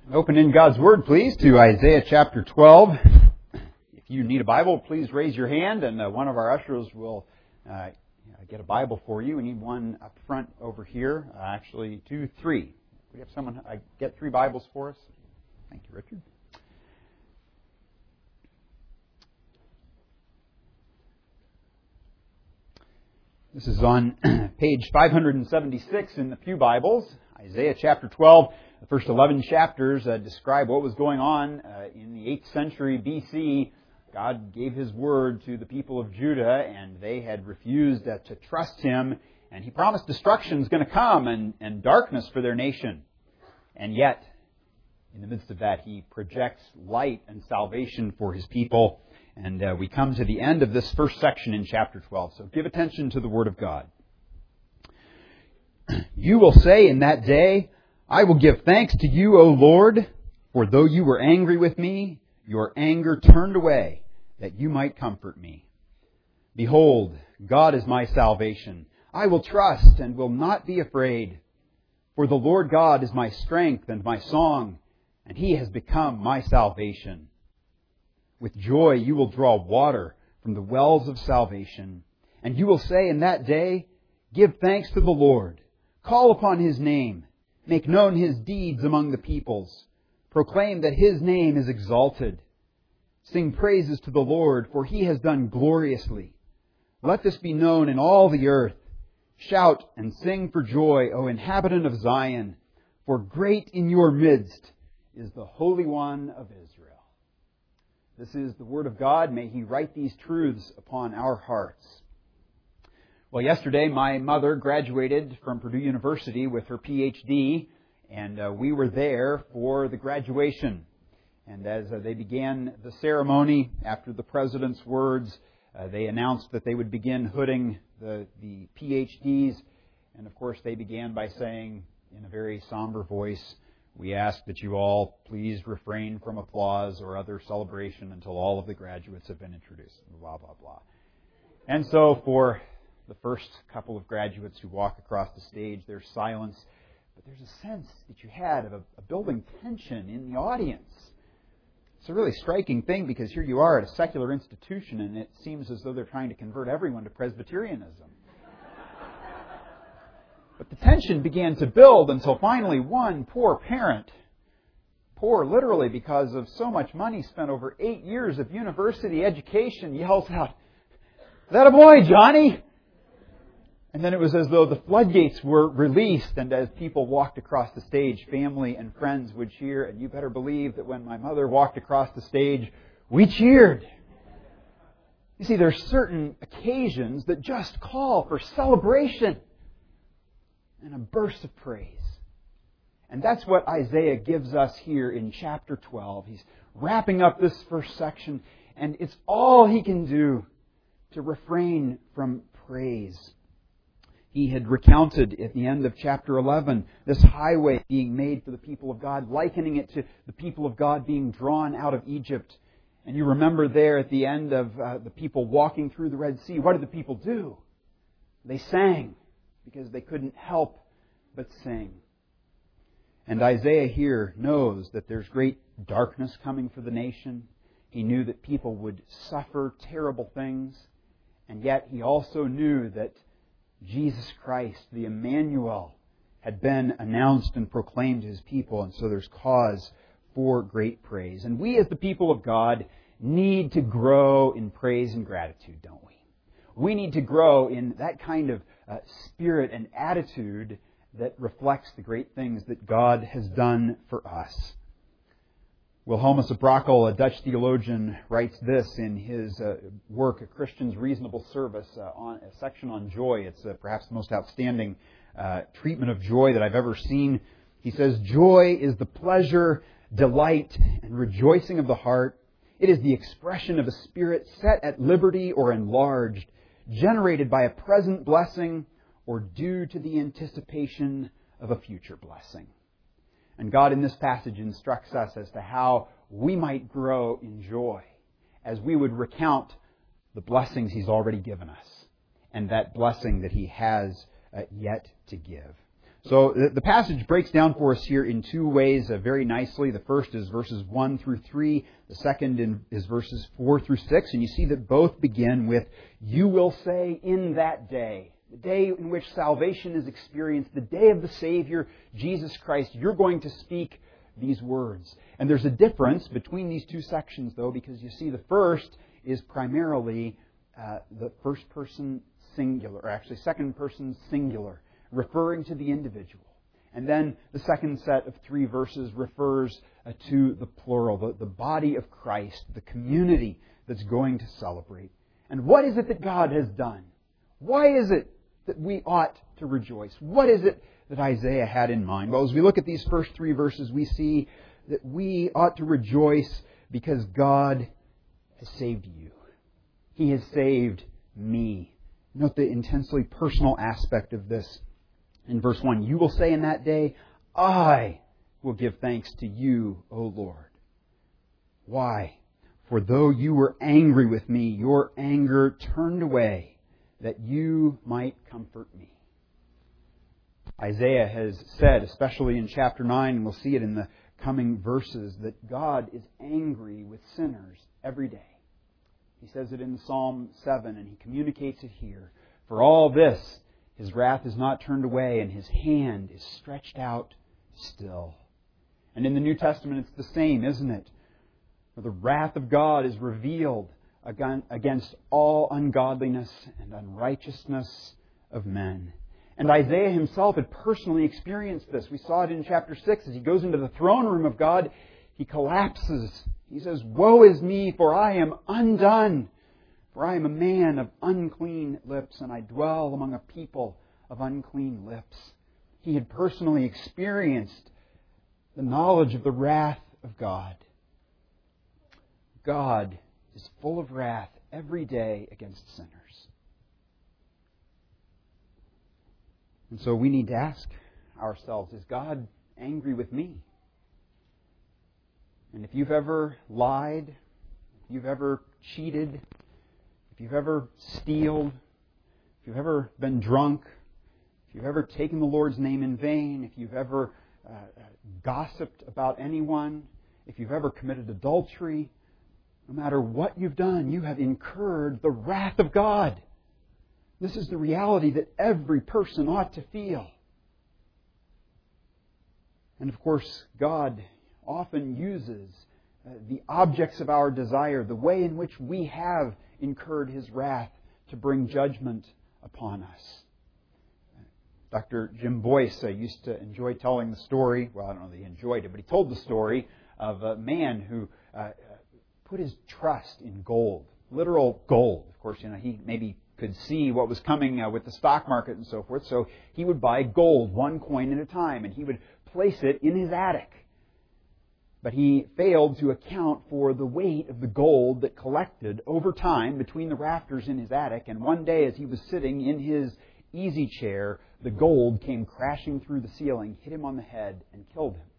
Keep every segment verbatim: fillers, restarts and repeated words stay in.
Open in God's Word, please, to Isaiah chapter twelve. If you need a Bible, please raise your hand, and uh, one of our ushers will uh, get a Bible for you. We need one up front over here. Uh, actually, two, three. We have someone uh, get three Bibles for us. Thank you, Richard. This is on page five seventy-six in the Pew Bibles, Isaiah chapter twelve. The first eleven chapters uh, describe what was going on uh, in the eighth century B C. God gave His word to the people of Judah, and they had refused uh, to trust Him. And He promised destruction is going to come and, and darkness for their nation. And yet, in the midst of that, He projects light and salvation for His people. And uh, we come to the end of this first section in chapter twelve. So give attention to the Word of God. You will say in that day, I will give thanks to you, O Lord, for though you were angry with me, your anger turned away, that you might comfort me. Behold, God is my salvation. I will trust and will not be afraid. For the Lord God is my strength and my song, and He has become my salvation. With joy you will draw water from the wells of salvation, and you will say in that day, give thanks to the Lord, call upon His name, make known His deeds among the peoples. Proclaim that His name is exalted. Sing praises to the Lord, for He has done gloriously. Let this be known in all the earth. Shout and sing for joy, O inhabitant of Zion, for great in your midst is the Holy One of Israel. This is the Word of God. May He write these truths upon our hearts. Well, yesterday my mother graduated from Purdue University with her P H D, and uh, we were there for the graduation. And as uh, they began the ceremony, after the President's words, uh, they announced that they would begin hooding the, the P H Ds. And of course they began by saying in a very somber voice, we ask that you all please refrain from applause or other celebration until all of the graduates have been introduced. Blah, blah, blah. And so for the first couple of graduates who walk across the stage, there's silence, but there's a sense that you had of a, a building tension in the audience. It's a really striking thing because here you are at a secular institution and it seems as though they're trying to convert everyone to Presbyterianism. But the tension began to build until finally one poor parent, poor literally because of so much money spent over eight years of university education, yells out, "Is that a boy, Johnny?" And then it was as though the floodgates were released, and as people walked across the stage, family and friends would cheer. And you better believe that when my mother walked across the stage, we cheered. You see, there are certain occasions that just call for celebration and a burst of praise. And that's what Isaiah gives us here in chapter twelve. He's wrapping up this first section, and it's all he can do to refrain from praise. He had recounted at the end of chapter eleven this highway being made for the people of God, likening it to the people of God being drawn out of Egypt. And you remember there at the end of uh, the people walking through the Red Sea, what did the people do? They sang because they couldn't help but sing. And Isaiah here knows that there's great darkness coming for the nation. He knew that people would suffer terrible things. And yet he also knew that Jesus Christ, the Emmanuel, had been announced and proclaimed to His people, and so there's cause for great praise. And we as the people of God need to grow in praise and gratitude, don't we? We need to grow in that kind of uh, spirit and attitude that reflects the great things that God has done for us. Wilhelmus of Brakel, a Dutch theologian, writes this in his uh, work, A Christian's Reasonable Service, uh, on a section on joy. It's uh, perhaps the most outstanding uh, treatment of joy that I've ever seen. He says, joy is the pleasure, delight, and rejoicing of the heart. It is the expression of a spirit set at liberty or enlarged, generated by a present blessing or due to the anticipation of a future blessing. And God in this passage instructs us as to how we might grow in joy as we would recount the blessings He's already given us and that blessing that He has uh, yet to give. So the, the passage breaks down for us here in two ways uh, very nicely. The first is verses one through three. The second in, is verses four through six. And you see that both begin with, "You will say in that day," the day in which salvation is experienced, the day of the Savior, Jesus Christ, you're going to speak these words. And there's a difference between these two sections, though, because you see the first is primarily uh, the first person singular, or actually second person singular, referring to the individual. And then the second set of three verses refers uh, to the plural, the, the body of Christ, the community that's going to celebrate. And what is it that God has done? Why is it that we ought to rejoice? What is it that Isaiah had in mind? Well, as we look at these first three verses, we see that we ought to rejoice because God has saved you. He has saved me. Note the intensely personal aspect of this. In verse one, "You will say in that day, I will give thanks to you, O Lord." Why? "For though you were angry with me, your anger turned away, that you might comfort me." Isaiah has said, especially in chapter nine, and we'll see it in the coming verses, that God is angry with sinners every day. He says it in Psalm seven, and he communicates it here. "For all this, His wrath is not turned away, and His hand is stretched out still." And in the New Testament, it's the same, isn't it? For the wrath of God is revealed against all ungodliness and unrighteousness of men. And Isaiah himself had personally experienced this. We saw it in chapter six. As he goes into the throne room of God, he collapses. He says, "Woe is me, for I am undone. For I am a man of unclean lips, and I dwell among a people of unclean lips." He had personally experienced the knowledge of the wrath of God. God is full of wrath every day against sinners. And so we need to ask ourselves, is God angry with me? And if you've ever lied, if you've ever cheated, if you've ever stealed, if you've ever been drunk, if you've ever taken the Lord's name in vain, if you've ever uh, gossiped about anyone, if you've ever committed adultery, no matter what you've done, you have incurred the wrath of God. This is the reality that every person ought to feel. And of course, God often uses uh, the objects of our desire, the way in which we have incurred His wrath, to bring judgment upon us. Doctor Jim Boyce uh, used to enjoy telling the story, well, I don't know that he enjoyed it, but he told the story of a man who uh, put his trust in gold, literal gold. Of course, you know, he maybe could see what was coming uh, with the stock market and so forth, so he would buy gold, one coin at a time, and he would place it in his attic. But he failed to account for the weight of the gold that collected over time between the rafters in his attic. And one day, as he was sitting in his easy chair, the gold came crashing through the ceiling, hit him on the head, and killed him.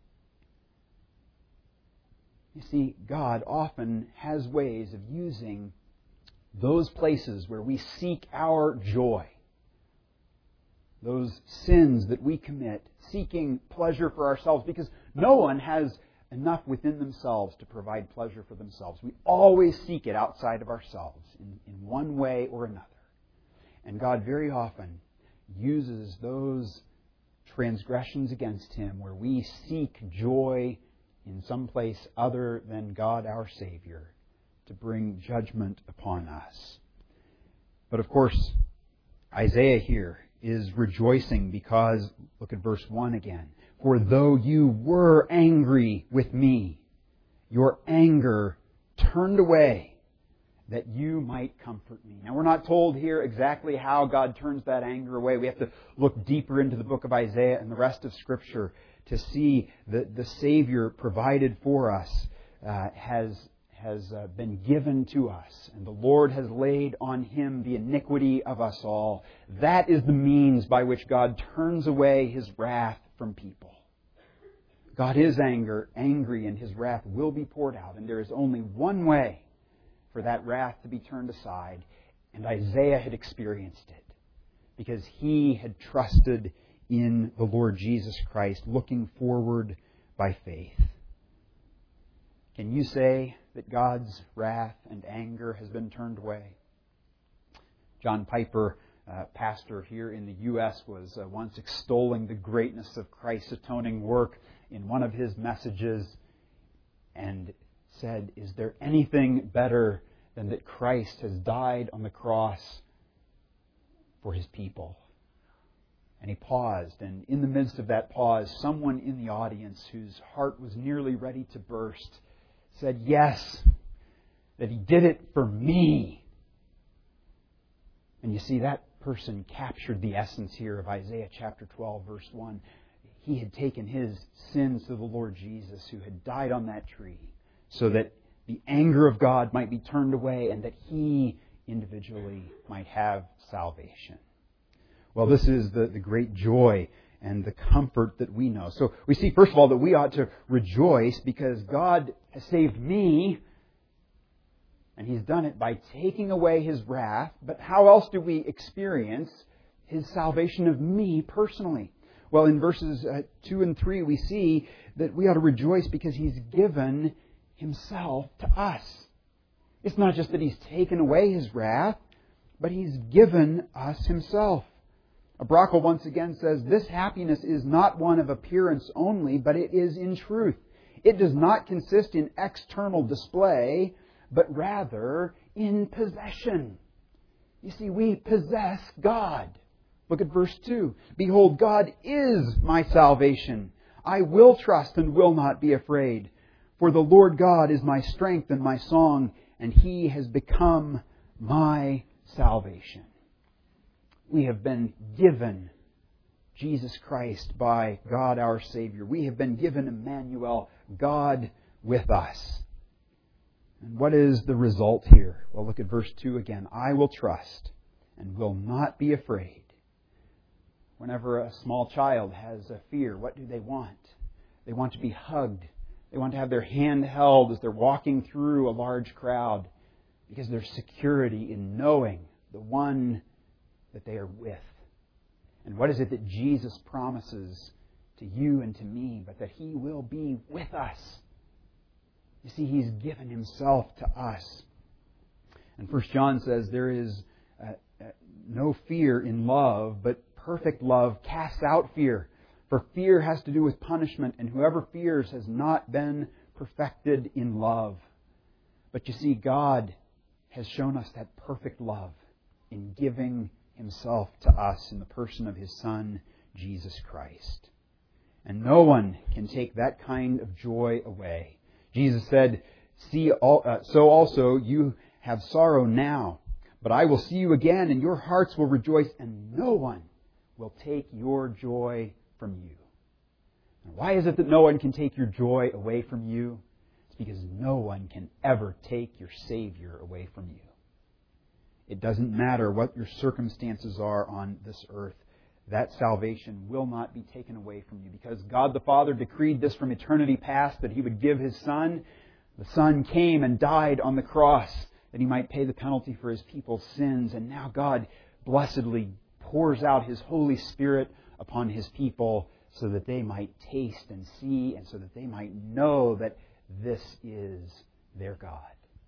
You see, God often has ways of using those places where we seek our joy, those sins that we commit, seeking pleasure for ourselves, because no one has enough within themselves to provide pleasure for themselves. We always seek it outside of ourselves in, in one way or another. And God very often uses those transgressions against Him where we seek joy in some place other than God our Savior to bring judgment upon us. But of course, Isaiah here is rejoicing because, look at verse one again. "For though you were angry with me, your anger turned away, that you might comfort me." Now, we're not told here exactly how God turns that anger away. We have to look deeper into the book of Isaiah and the rest of Scripture to see that the Savior provided for us uh, has, has uh, been given to us. And the Lord has laid on Him the iniquity of us all. That is the means by which God turns away His wrath from people. God is anger, angry, and His wrath will be poured out. And there is only one way for that wrath to be turned aside. And Isaiah had experienced it because he had trusted in the Lord Jesus Christ, looking forward by faith. Can you say that God's wrath and anger has been turned away? John Piper, uh, pastor here in the U S, was uh, once extolling the greatness of Christ's atoning work in one of his messages and said, "Is there anything better than that Christ has died on the cross for His people?" And he paused, and in the midst of that pause, someone in the audience whose heart was nearly ready to burst said, "Yes, that He did it for me." And you see, that person captured the essence here of Isaiah chapter twelve, verse one. He had taken his sins to the Lord Jesus, who had died on that tree, so that the anger of God might be turned away and that he individually might have salvation. Well, this is the, the great joy and the comfort that we know. So we see, first of all, that we ought to rejoice because God has saved me, and He's done it by taking away His wrath. But how else do we experience His salvation of me personally? Well, in verses uh, two and three, we see that we ought to rejoice because He's given Himself to us. It's not just that He's taken away His wrath, but He's given us Himself. Brakel once again says, "This happiness is not one of appearance only, but it is in truth. It does not consist in external display, but rather in possession." You see, we possess God. Look at verse two. "Behold, God is my salvation. I will trust and will not be afraid. For the Lord God is my strength and my song, and He has become my salvation." We have been given Jesus Christ by God our Savior. We have been given Emmanuel, God with us. And what is the result here? Well, look at verse two again. "I will trust and will not be afraid." Whenever a small child has a fear, what do they want? They want to be hugged. They want to have their hand held as they're walking through a large crowd, because there's security in knowing the one that they are with. And what is it that Jesus promises to you and to me, but that He will be with us? You see, He's given Himself to us. And First John says there is uh, uh, no fear in love, but perfect love casts out fear. For fear has to do with punishment, and whoever fears has not been perfected in love. But you see, God has shown us that perfect love in giving Himself to us in the person of His Son, Jesus Christ. And no one can take that kind of joy away. Jesus said, "See, all, uh, so also you have sorrow now, but I will see you again, and your hearts will rejoice, and no one will take your joy from you." And why is it that no one can take your joy away from you? It's because no one can ever take your Savior away from you. It doesn't matter what your circumstances are on this earth. That salvation will not be taken away from you, because God the Father decreed this from eternity past, that He would give His Son. The Son came and died on the cross that He might pay the penalty for His people's sins. And now God blessedly pours out His Holy Spirit upon His people so that they might taste and see, and so that they might know that this is their God.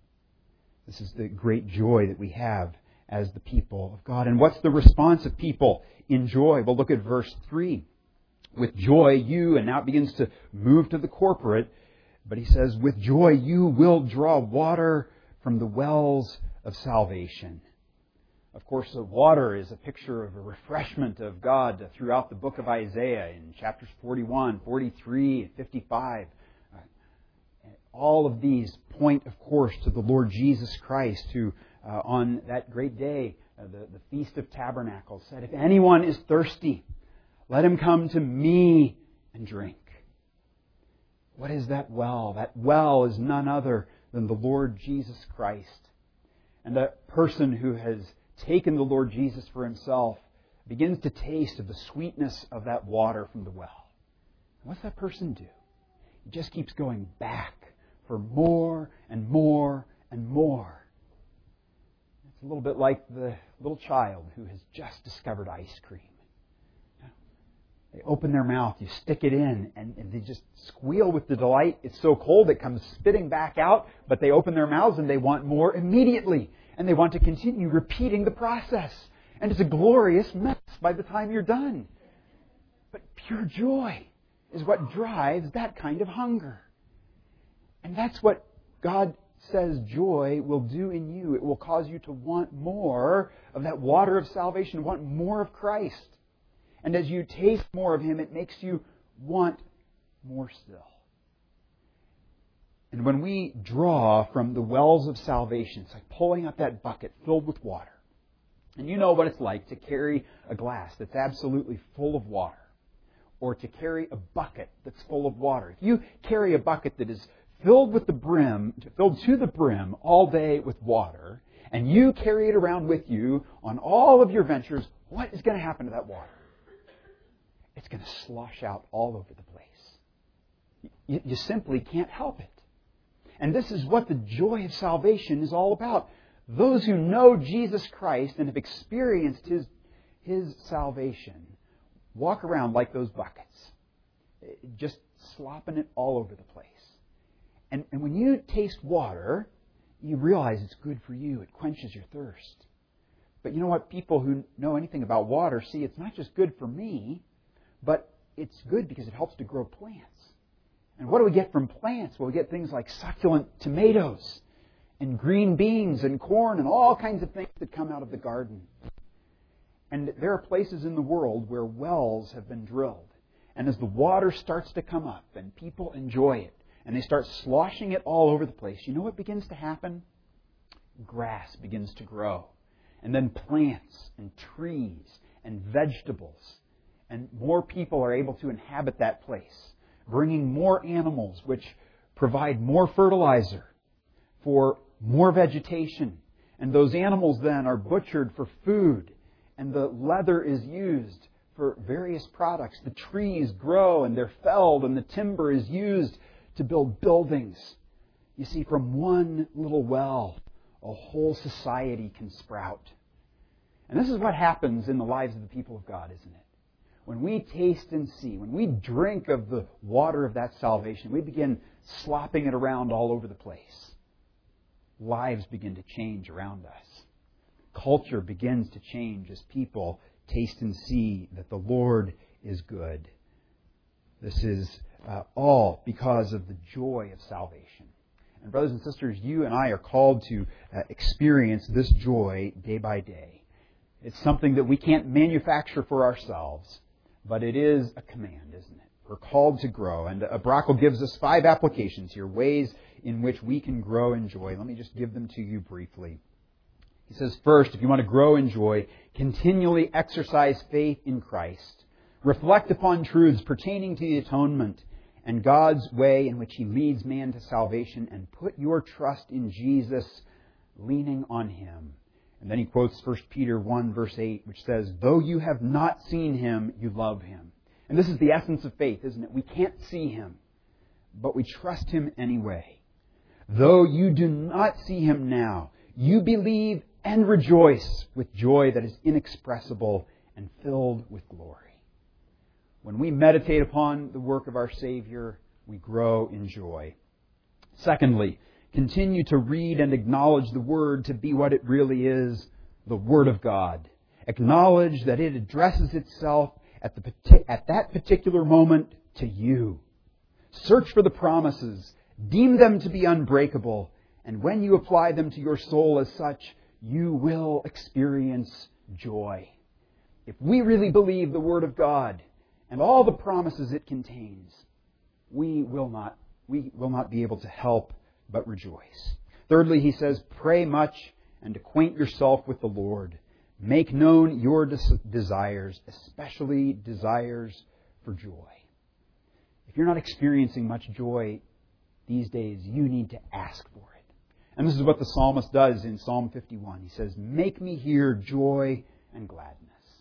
This is the great joy that we have as the people of God. And what's the response of people in joy? Well, look at verse three. "With joy you," and now it begins to move to the corporate, but he says, "With joy you will draw water from the wells of salvation." Of course, the water is a picture of a refreshment of God throughout the book of Isaiah in chapters forty-one, forty-three, and fifty-five. All of these point, of course, to the Lord Jesus Christ, who uh, on that great day, uh, the, the Feast of Tabernacles, said, "If anyone is thirsty, let him come to me and drink." What is that well? That well is none other than the Lord Jesus Christ. And that person who has taken the Lord Jesus for himself begins to taste of the sweetness of that water from the well. What's that person do? He just keeps going back for more and more and more. It's a little bit like the little child who has just discovered ice cream. They open their mouth, you stick it in, and, and they just squeal with the delight. It's so cold it comes spitting back out, but they open their mouths and they want more immediately. And they want to continue repeating the process. And it's a glorious mess by the time you're done. But pure joy is what drives that kind of hunger. And that's what God says joy will do in you. It will cause you to want more of that water of salvation, want more of Christ. And as you taste more of Him, it makes you want more still. And when we draw from the wells of salvation, it's like pulling up that bucket filled with water. And you know what it's like to carry a glass that's absolutely full of water, or to carry a bucket that's full of water. If you carry a bucket that is filled with the brim, filled to the brim all day with water, and you carry it around with you on all of your ventures, what is going to happen to that water? It's going to slosh out all over the place. You, you simply can't help it. And this is what the joy of salvation is all about. Those who know Jesus Christ and have experienced His, His salvation walk around like those buckets, just slopping it all over the place. And, and when you taste water, you realize it's good for you. It quenches your thirst. But you know what? People who know anything about water see it's not just good for me, but it's good because it helps to grow plants. And what do we get from plants? Well, we get things like succulent tomatoes and green beans and corn and all kinds of things that come out of the garden. And there are places in the world where wells have been drilled. And as the water starts to come up and people enjoy it, and they start sloshing it all over the place, you know what begins to happen? Grass begins to grow. And then plants and trees and vegetables. And more people are able to inhabit that place, bringing more animals which provide more fertilizer for more vegetation. And those animals then are butchered for food. And the leather is used for various products. The trees grow and they're felled, and the timber is used to build buildings. You see, from one little well, a whole society can sprout. And this is what happens in the lives of the people of God, isn't it? When we taste and see, when we drink of the water of that salvation, we begin slopping it around all over the place. Lives begin to change around us. Culture begins to change as people taste and see that the Lord is good. This is uh, all because of the joy of salvation. And brothers and sisters, you and I are called to uh, experience this joy day by day. It's something that we can't manufacture for ourselves, but it is a command, isn't it? We're called to grow. And uh, Brackle gives us five applications here, ways in which we can grow in joy. Let me just give them to you briefly. He says, first, if you want to grow in joy, continually exercise faith in Christ. Reflect upon truths pertaining to the atonement and God's way in which He leads man to salvation, and put your trust in Jesus, leaning on Him. And then he quotes First Peter one, verse eight, which says, though you have not seen Him, you love Him. And this is the essence of faith, isn't it? We can't see Him, but we trust Him anyway. Though you do not see Him now, you believe and rejoice with joy that is inexpressible and filled with glory. When we meditate upon the work of our Savior, we grow in joy. Secondly, continue to read and acknowledge the Word to be what it really is, the Word of God. Acknowledge that it addresses itself at, the, at that particular moment to you. Search for the promises. Deem them to be unbreakable. And when you apply them to your soul as such, you will experience joy. If we really believe the Word of God and all the promises it contains, we will not, we will not be able to help but rejoice. Thirdly, he says, pray much and acquaint yourself with the Lord. Make known your des- desires, especially desires for joy. If you're not experiencing much joy these days, you need to ask for it. And this is what the psalmist does in Psalm fifty-one. He says, make me hear joy and gladness.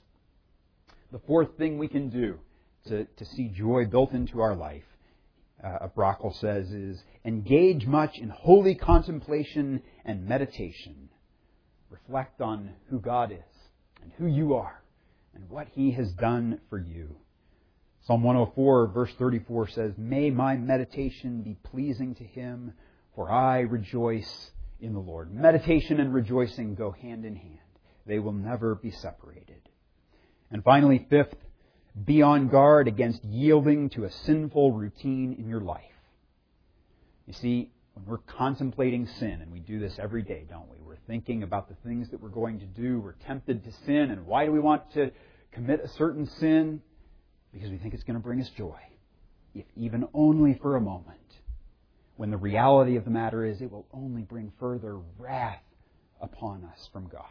The fourth thing we can do to, to see joy built into our life, uh, Brackle says, is engage much in holy contemplation and meditation. Reflect on who God is and who you are and what He has done for you. Psalm one oh four, verse thirty-four says, "May my meditation be pleasing to Him, for I rejoice in the Lord." Meditation and rejoicing go hand in hand. They will never be separated. And finally, fifth, be on guard against yielding to a sinful routine in your life. You see, when we're contemplating sin, and we do this every day, don't we? We're thinking about the things that we're going to do. We're tempted to sin. And why do we want to commit a certain sin? Because we think it's going to bring us joy, if even only for a moment. When the reality of the matter is it will only bring further wrath upon us from God.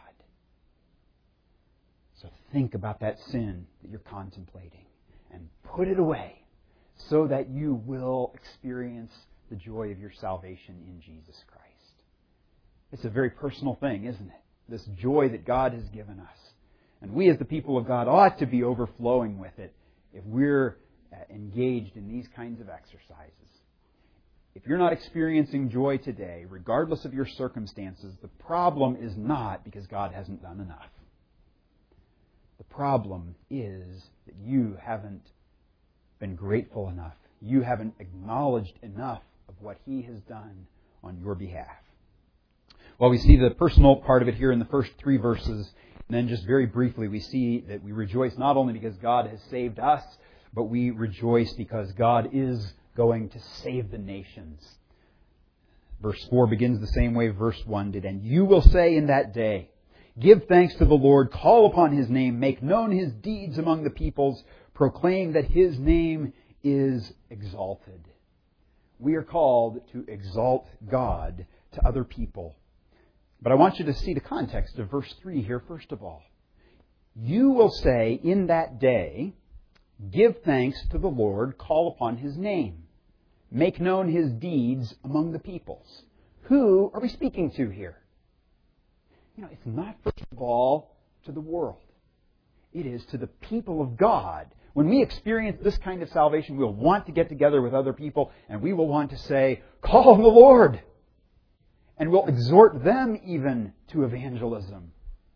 So think about that sin that you're contemplating and put it away so that you will experience the joy of your salvation in Jesus Christ. It's a very personal thing, isn't it? This joy that God has given us. And we as the people of God ought to be overflowing with it if we're engaged in these kinds of exercises. If you're not experiencing joy today, regardless of your circumstances, the problem is not because God hasn't done enough. The problem is that you haven't been grateful enough. You haven't acknowledged enough of what He has done on your behalf. Well, we see the personal part of it here in the first three verses. And then just very briefly, we see that we rejoice not only because God has saved us, but we rejoice because God is going to save the nations. Verse four begins the same way verse one did. "And you will say in that day, give thanks to the Lord, call upon His name, make known His deeds among the peoples, proclaim that His name is exalted." We are called to exalt God to other people. But I want you to see the context of verse three here first of all. You will say in that day, give thanks to the Lord, call upon His name, make known His deeds among the peoples. Who are we speaking to here? You know, it's not first of all to the world. It is to the people of God. When we experience this kind of salvation, we'll want to get together with other people and we will want to say, call on the Lord. And we'll exhort them even to evangelism.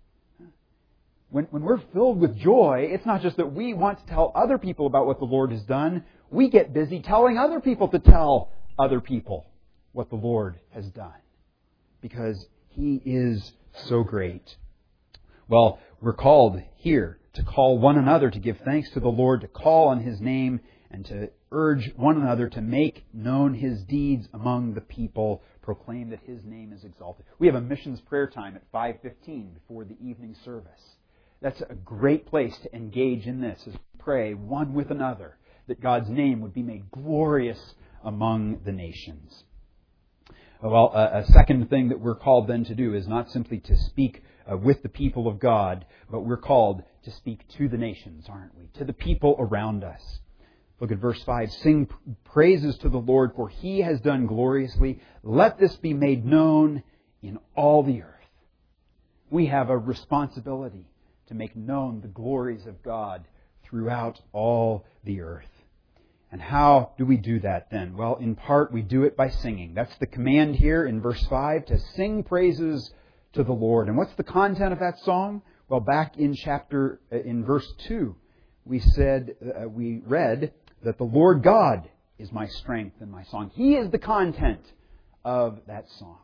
When, when we're filled with joy, it's not just that we want to tell other people about what the Lord has done. We get busy telling other people to tell other people what the Lord has done. Because He is so great. Well, we're called here to call one another to give thanks to the Lord, to call on His name, and to urge one another to make known His deeds among the people, proclaim that His name is exalted. We have a missions prayer time at five fifteen before the evening service. That's a great place to engage in this as we pray one with another that God's name would be made glorious among the nations. Well, a second thing that we're called then to do is not simply to speak uh, with the people of God, but we're called to speak to the nations, aren't we? To the people around us. Look at verse five. Sing praises to the Lord, for He has done gloriously. Let this be made known in all the earth. We have a responsibility to make known the glories of God throughout all the earth. And how do we do that then? Well, in part, we do it by singing. That's the command here in verse five, to sing praises to the Lord. And what's the content of that song? Well, back in chapter, in verse two, we said, uh, we read that the Lord God is my strength and my song. He is the content of that song.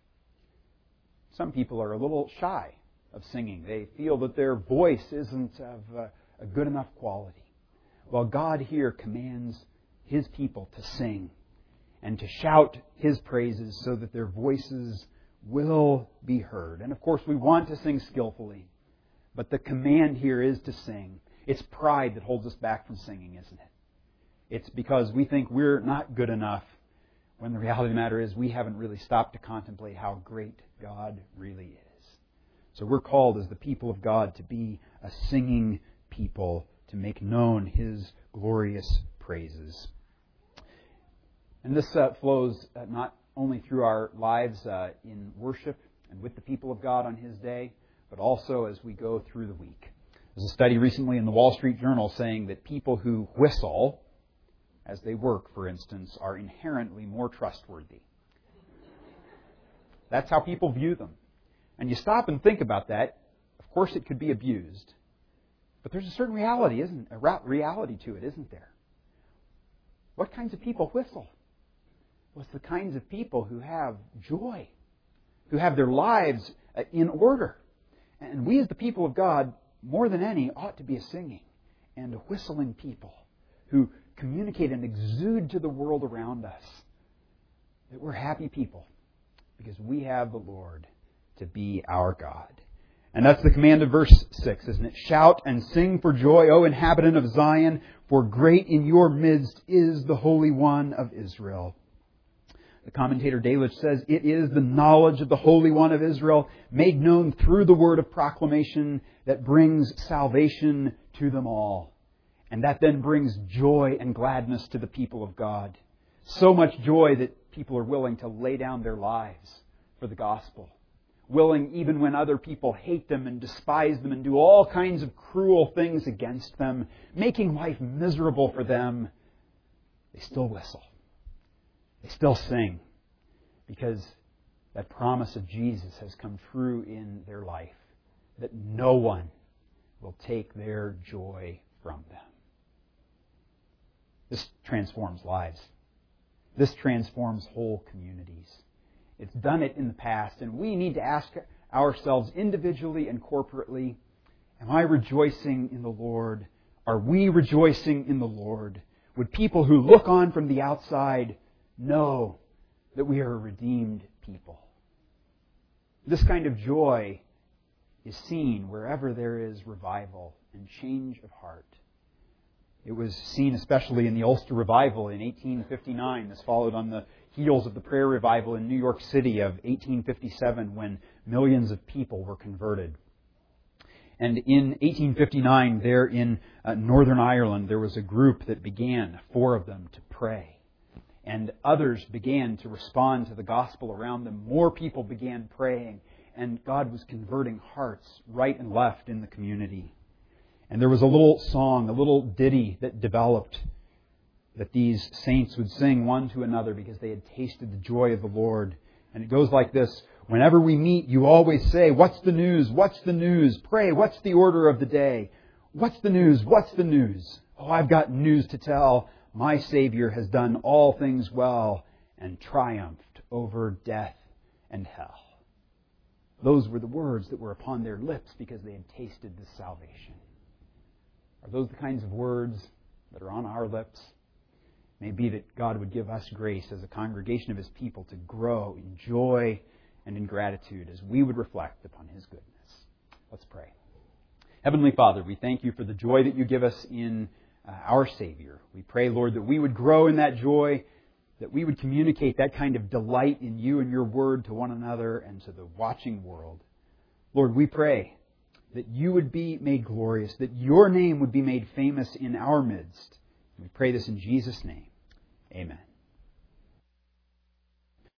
Some people are a little shy of singing. They feel that their voice isn't of uh, a good enough quality. Well, God here commands His people to sing and to shout His praises so that their voices will be heard. And of course, we want to sing skillfully, but the command here is to sing. It's pride that holds us back from singing, isn't it? It's because we think we're not good enough, when the reality of the matter is we haven't really stopped to contemplate how great God really is. So we're called as the people of God to be a singing people, to make known His glorious praises. And this uh, flows uh, not only through our lives uh, in worship and with the people of God on His day, but also as we go through the week. There's a study recently in the Wall Street Journal saying that people who whistle as they work, for instance, are inherently more trustworthy. That's how people view them. And you stop and think about that. Of course, it could be abused. But there's a certain reality, isn't a reality to it, isn't there? What kinds of people whistle? Well, it's the kinds of people who have joy, who have their lives in order. And we as the people of God, more than any, ought to be a singing and a whistling people who communicate and exude to the world around us that we're happy people because we have the Lord to be our God. And that's the command of verse six, isn't it? Shout and sing for joy, O inhabitant of Zion, for great in your midst is the Holy One of Israel. The commentator Delitzsch says, it is the knowledge of the Holy One of Israel made known through the word of proclamation that brings salvation to them all. And that then brings joy and gladness to the people of God. So much joy that people are willing to lay down their lives for the gospel. Willing, even when other people hate them and despise them and do all kinds of cruel things against them, making life miserable for them, they still whistle. They still sing because that promise of Jesus has come true in their life, that no one will take their joy from them. This transforms lives. This transforms whole communities. It's done it in the past, and we need to ask ourselves individually and corporately, am I rejoicing in the Lord? Are we rejoicing in the Lord? Would people who look on from the outside know that we are a redeemed people? This kind of joy is seen wherever there is revival and change of heart. It was seen especially in the Ulster Revival in eighteen fifty-nine. This followed on the heels of the prayer revival in New York City of eighteen fifty-seven when millions of people were converted. And in eighteen fifty-nine, there in uh, Northern Ireland, there was a group that began, four of them, to pray. And others began to respond to the gospel around them. More people began praying, and God was converting hearts right and left in the community. And there was a little song, a little ditty that developed that these saints would sing one to another because they had tasted the joy of the Lord. And it goes like this: whenever we meet, you always say, what's the news? What's the news? Pray, what's the order of the day? What's the news? What's the news? Oh, I've got news to tell. My Savior has done all things well and triumphed over death and hell. Those were the words that were upon their lips because they had tasted the salvation. Are those the kinds of words that are on our lips? May it be that God would give us grace as a congregation of His people to grow in joy and in gratitude as we would reflect upon His goodness. Let's pray. Heavenly Father, we thank You for the joy that You give us in uh, our Savior. We pray, Lord, that we would grow in that joy, that we would communicate that kind of delight in You and Your Word to one another and to the watching world. Lord, we pray that You would be made glorious, that Your name would be made famous in our midst. We pray this in Jesus' name. Amen.